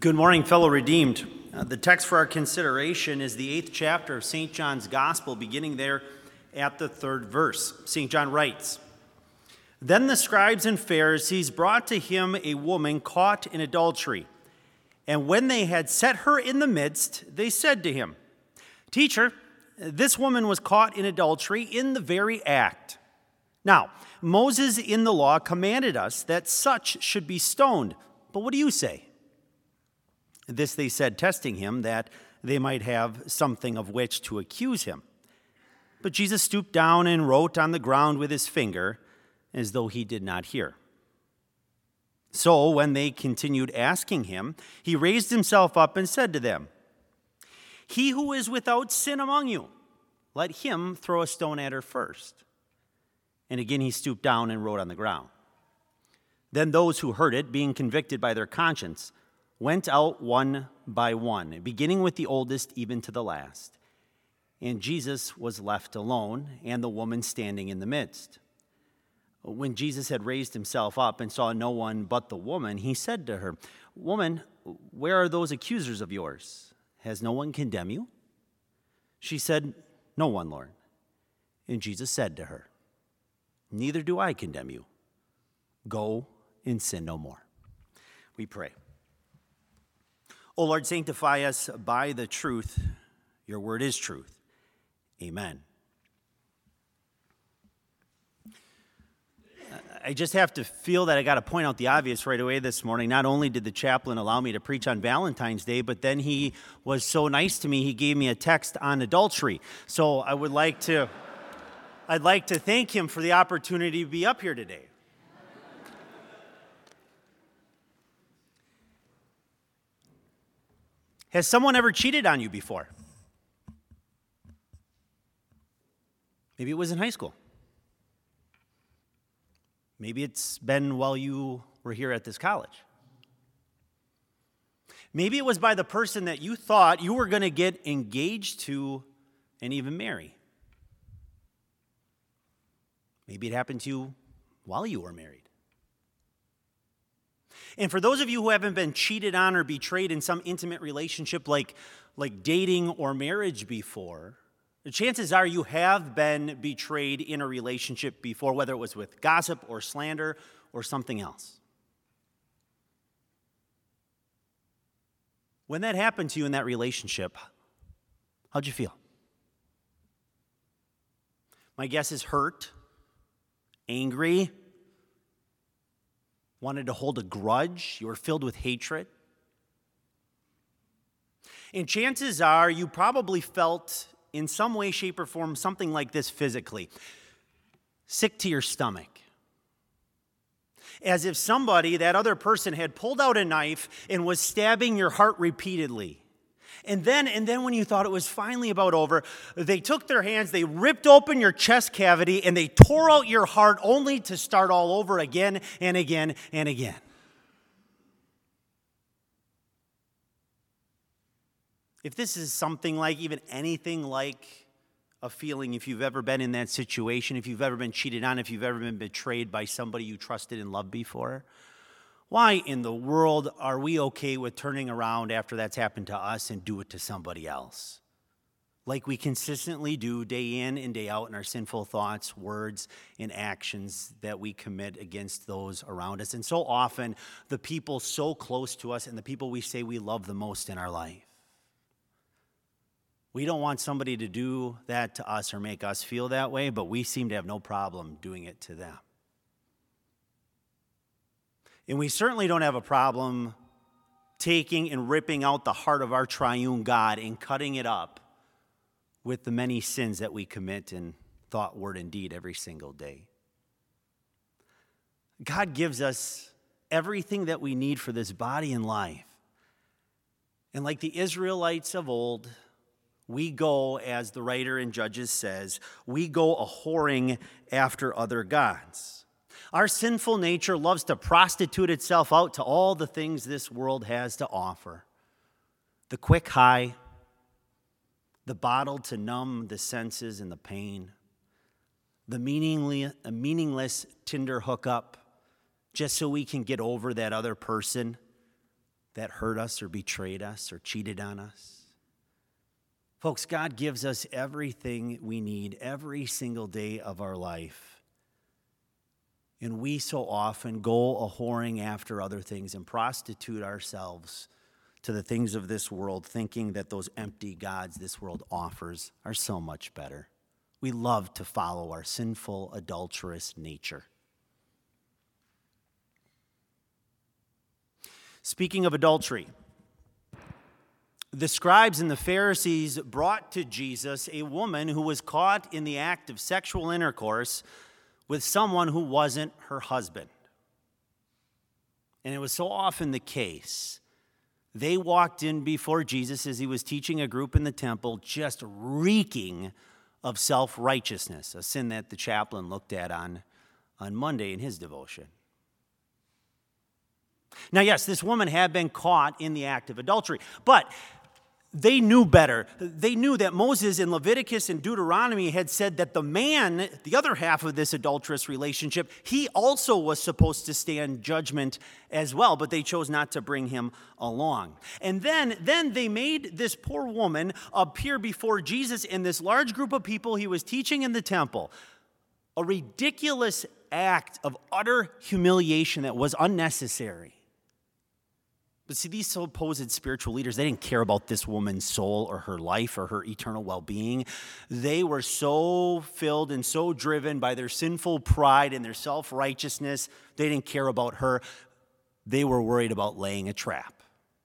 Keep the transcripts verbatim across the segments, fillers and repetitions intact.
Good morning, fellow redeemed. Uh, the text for our consideration is the eighth chapter of Saint John's Gospel, beginning there at the third verse. Saint John writes, "Then the scribes and Pharisees brought to him a woman caught in adultery. And when they had set her in the midst, they said to him, 'Teacher, this woman was caught in adultery in the very act. Now, Moses in the law commanded us that such should be stoned. But what do you say?' This they said, testing him, that they might have something of which to accuse him. But Jesus stooped down and wrote on the ground with his finger, as though he did not hear. So when they continued asking him, he raised himself up and said to them, 'He who is without sin among you, let him throw a stone at her first.' And again he stooped down and wrote on the ground. Then those who heard it, being convicted by their conscience, went out one by one, beginning with the oldest even to the last. And Jesus was left alone, and the woman standing in the midst. When Jesus had raised himself up and saw no one but the woman, he said to her, 'Woman, where are those accusers of yours? Has no one condemned you?' She said, 'No one, Lord.' And Jesus said to her, 'Neither do I condemn you. Go and sin no more.'" We pray. O Lord, sanctify us by the truth. Your word is truth. Amen. I just have to feel that I got to point out the obvious right away this morning. Not only did the chaplain allow me to preach on Valentine's Day, but then he was so nice to me, he gave me a text on adultery. So I would like to, I'd like to thank him for the opportunity to be up here today. Has someone ever cheated on you before? Maybe it was in high school. Maybe it's been while you were here at this college. Maybe it was by the person that you thought you were going to get engaged to and even marry. Maybe it happened to you while you were married. And for those of you who haven't been cheated on or betrayed in some intimate relationship like, like dating or marriage before, the chances are you have been betrayed in a relationship before, whether it was with gossip or slander or something else. When that happened to you in that relationship, how'd you feel? My guess is hurt, angry, wanted to hold a grudge. You were filled with hatred. And chances are you probably felt in some way, shape, or form something like this physically. Sick to your stomach. As if somebody, that other person, had pulled out a knife and was stabbing your heart repeatedly. And then, and then when you thought it was finally about over, they took their hands, they ripped open your chest cavity, and they tore out your heart only to start all over again and again and again. If this is something like, even anything like a feeling, if you've ever been in that situation, if you've ever been cheated on, if you've ever been betrayed by somebody you trusted and loved before, why in the world are we okay with turning around after that's happened to us and do it to somebody else? Like we consistently do day in and day out in our sinful thoughts, words, and actions that we commit against those around us. And so often, the people so close to us and the people we say we love the most in our life. We don't want somebody to do that to us or make us feel that way, but we seem to have no problem doing it to them. And we certainly don't have a problem taking and ripping out the heart of our triune God and cutting it up with the many sins that we commit in thought, word, and deed every single day. God gives us everything that we need for this body and life. And like the Israelites of old, we go, as the writer in Judges says, we go a-whoring after other gods. Our sinful nature loves to prostitute itself out to all the things this world has to offer. The quick high, the bottle to numb the senses and the pain, the meaningless, meaningless Tinder hookup just so we can get over that other person that hurt us or betrayed us or cheated on us. Folks, God gives us everything we need every single day of our life. And we so often go a-whoring after other things and prostitute ourselves to the things of this world, thinking that those empty gods this world offers are so much better. We love to follow our sinful, adulterous nature. Speaking of adultery, the scribes and the Pharisees brought to Jesus a woman who was caught in the act of sexual intercourse with someone who wasn't her husband. And it was so often the case. They walked in before Jesus as he was teaching a group in the temple, just reeking of self-righteousness, a sin that the chaplain looked at on, on Monday in his devotion. Now, yes, this woman had been caught in the act of adultery, but they knew better. They knew that Moses in Leviticus and Deuteronomy had said that the man, the other half of this adulterous relationship, he also was supposed to stand judgment as well, but they chose not to bring him along. And then, then they made this poor woman appear before Jesus and this large group of people he was teaching in the temple. A ridiculous act of utter humiliation that was unnecessary. But see, these supposed spiritual leaders, they didn't care about this woman's soul or her life or her eternal well-being. They were so filled and so driven by their sinful pride and their self-righteousness, they didn't care about her. They were worried about laying a trap.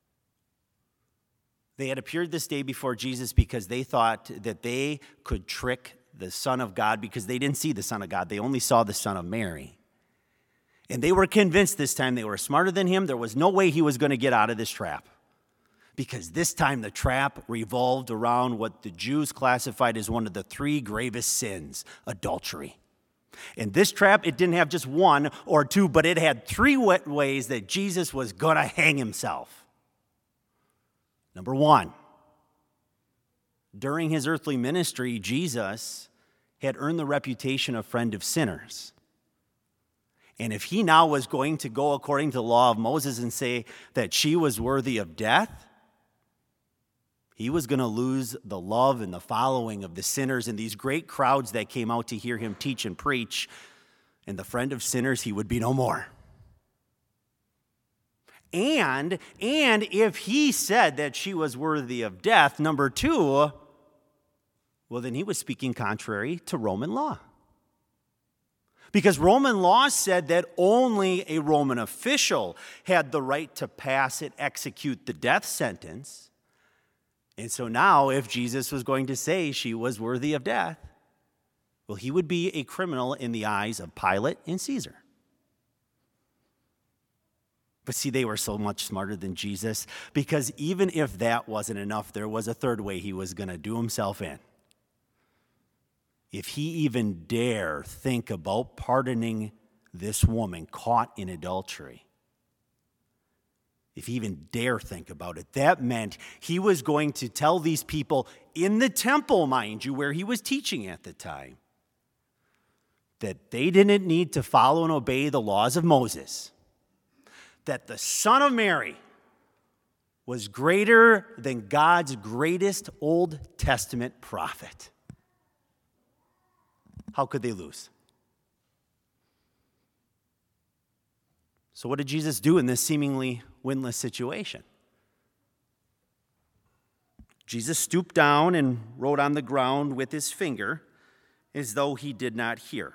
They had appeared this day before Jesus because they thought that they could trick the Son of God because they didn't see the Son of God. They only saw the Son of Mary. And they were convinced this time they were smarter than him. There was no way he was going to get out of this trap. Because this time the trap revolved around what the Jews classified as one of the three gravest sins, adultery. And this trap, it didn't have just one or two, but it had three ways that Jesus was going to hang himself. Number one, during his earthly ministry, Jesus had earned the reputation of friend of sinners. And if he now was going to go according to the law of Moses and say that she was worthy of death, he was going to lose the love and the following of the sinners and these great crowds that came out to hear him teach and preach. And the friend of sinners, he would be no more. And, and if he said that she was worthy of death, number two, well, then he was speaking contrary to Roman law. Because Roman law said that only a Roman official had the right to pass and execute the death sentence. And so now, if Jesus was going to say she was worthy of death, well, he would be a criminal in the eyes of Pilate and Caesar. But see, they were so much smarter than Jesus, because even if that wasn't enough, there was a third way he was going to do himself in. If he even dare think about pardoning this woman caught in adultery, if he even dare think about it, that meant he was going to tell these people in the temple, mind you, where he was teaching at the time, that they didn't need to follow and obey the laws of Moses, that the Son of Mary was greater than God's greatest Old Testament prophet. How could they lose? So what did Jesus do in this seemingly winless situation? Jesus stooped down and wrote on the ground with his finger as though he did not hear.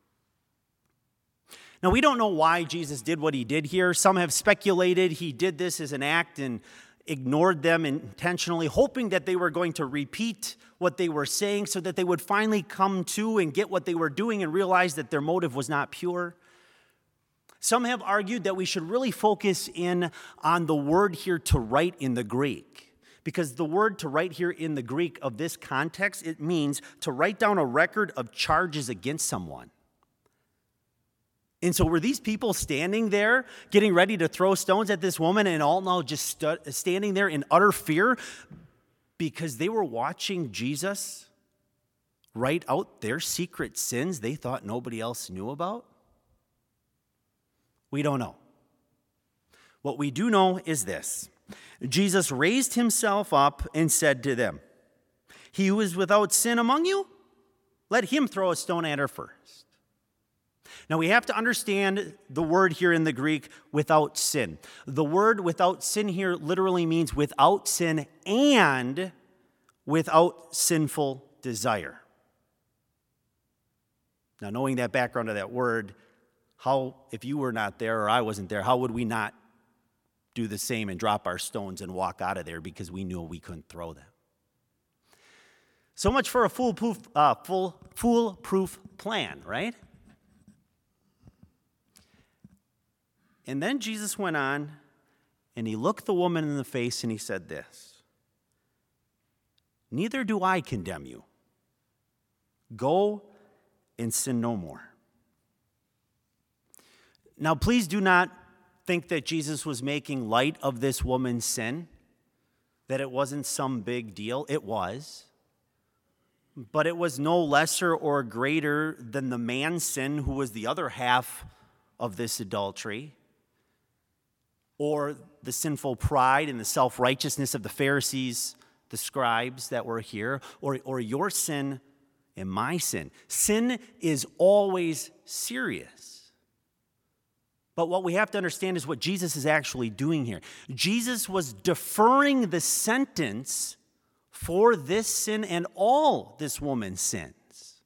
Now, we don't know why Jesus did what he did here. Some have speculated he did this as an act and ignored them intentionally, hoping that they were going to repeat what they were saying so that they would finally come to and get what they were doing and realize that their motive was not pure. Some have argued that we should really focus in on the word here to write in the Greek, because the word to write here in the Greek of this context, it means to write down a record of charges against someone. And so were these people standing there getting ready to throw stones at this woman and all now just stu- standing there in utter fear because they were watching Jesus write out their secret sins they thought nobody else knew about? We don't know. What we do know is this: Jesus raised himself up and said to them, "He who is without sin among you, let him throw a stone at her first." Now we have to understand the word here in the Greek, without sin. The word without sin here literally means without sin and without sinful desire. Now, knowing that background of that word, how, if you were not there or I wasn't there, how would we not do the same and drop our stones and walk out of there because we knew we couldn't throw them? So much for a foolproof, uh, full, foolproof plan, right? And then Jesus went on, and he looked the woman in the face, and he said this: "Neither do I condemn you. Go and sin no more." Now, please do not think that Jesus was making light of this woman's sin, that it wasn't some big deal. It was. But it was no lesser or greater than the man's sin, who was the other half of this adultery, or the sinful pride and the self-righteousness of the Pharisees, the scribes that were here, or, or your sin and my sin. Sin is always serious. But what we have to understand is what Jesus is actually doing here. Jesus was deferring the sentence for this sin and all this woman's sins.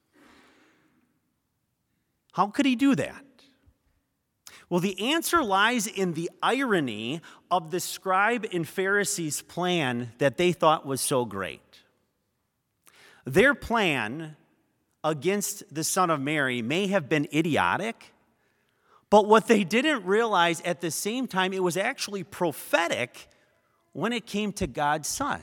How could he do that? Well, the answer lies in the irony of the scribe and Pharisees' plan that they thought was so great. Their plan against the Son of Mary may have been idiotic, but what they didn't realize at the same time, it was actually prophetic when it came to God's Son.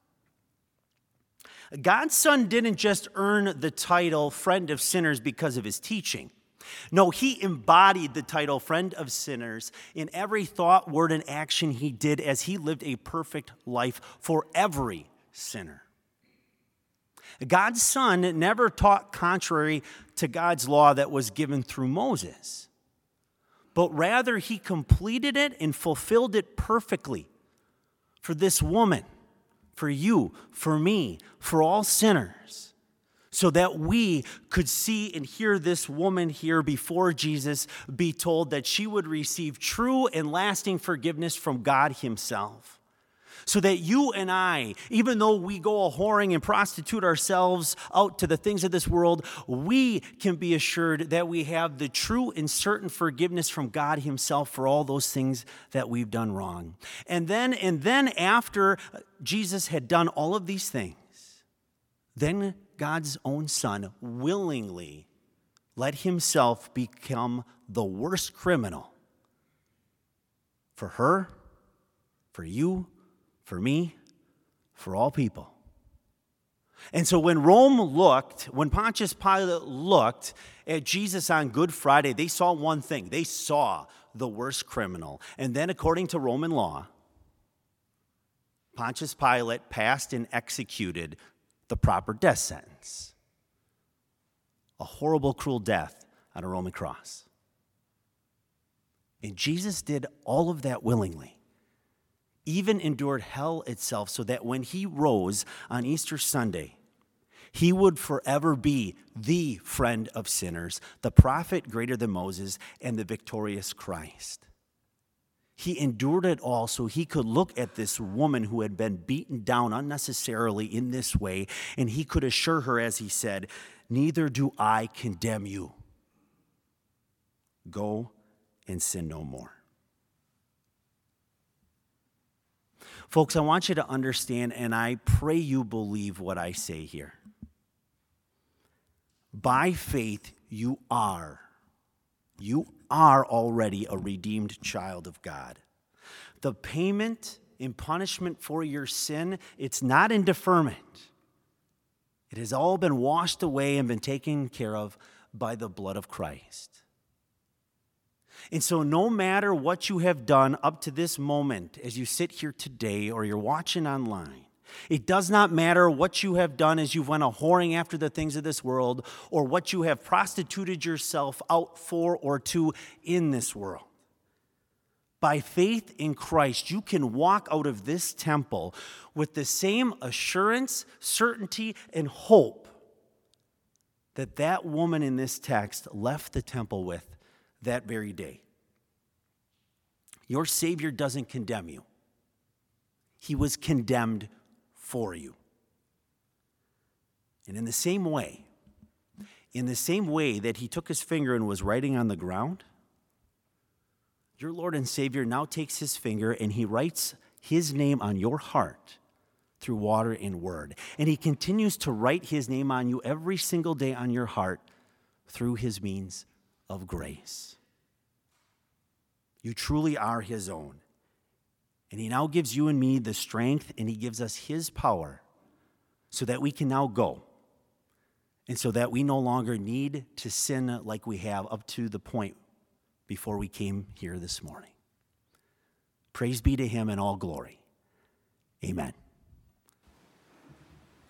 God's Son didn't just earn the title friend of sinners because of his teaching. No, he embodied the title friend of sinners in every thought, word, and action he did as he lived a perfect life for every sinner. God's Son never taught contrary to God's law that was given through Moses, but rather he completed it and fulfilled it perfectly for this woman, for you, for me, for all sinners, so that we could see and hear this woman here before Jesus be told that she would receive true and lasting forgiveness from God himself. So that you and I, even though we go a-whoring and prostitute ourselves out to the things of this world, we can be assured that we have the true and certain forgiveness from God himself for all those things that we've done wrong. And then, and then after Jesus had done all of these things, then God's own Son willingly let himself become the worst criminal for her, for you, for me, for all people. And so when Rome looked, when Pontius Pilate looked at Jesus on Good Friday, they saw one thing. They saw the worst criminal. And then according to Roman law, Pontius Pilate passed and executed the proper death sentence. A horrible, cruel death on a Roman cross. And Jesus did all of that willingly. Even endured hell itself, so that when he rose on Easter Sunday, he would forever be the friend of sinners, the prophet greater than Moses, and the victorious Christ. He endured it all so he could look at this woman who had been beaten down unnecessarily in this way, and he could assure her, as he said, "Neither do I condemn you. Go and sin no more." Folks, I want you to understand, and I pray you believe what I say here. By faith, you are, you are already a redeemed child of God. The payment and punishment for your sin, it's not in deferment. It has all been washed away and been taken care of by the blood of Christ. And so no matter what you have done up to this moment, as you sit here today or you're watching online, it does not matter what you have done as you've went a-whoring after the things of this world, or what you have prostituted yourself out for or to in this world. By faith in Christ, you can walk out of this temple with the same assurance, certainty, and hope that that woman in this text left the temple with that very day. Your Savior doesn't condemn you. He was condemned for you. And in the same way, in the same way that he took his finger and was writing on the ground, your Lord and Savior now takes his finger and he writes his name on your heart through water and word. And he continues to write his name on you every single day on your heart through his means of grace. You truly are his own. And he now gives you and me the strength, and he gives us his power so that we can now go. And so that we no longer need to sin like we have up to the point before we came here this morning. Praise be to him and all glory. Amen.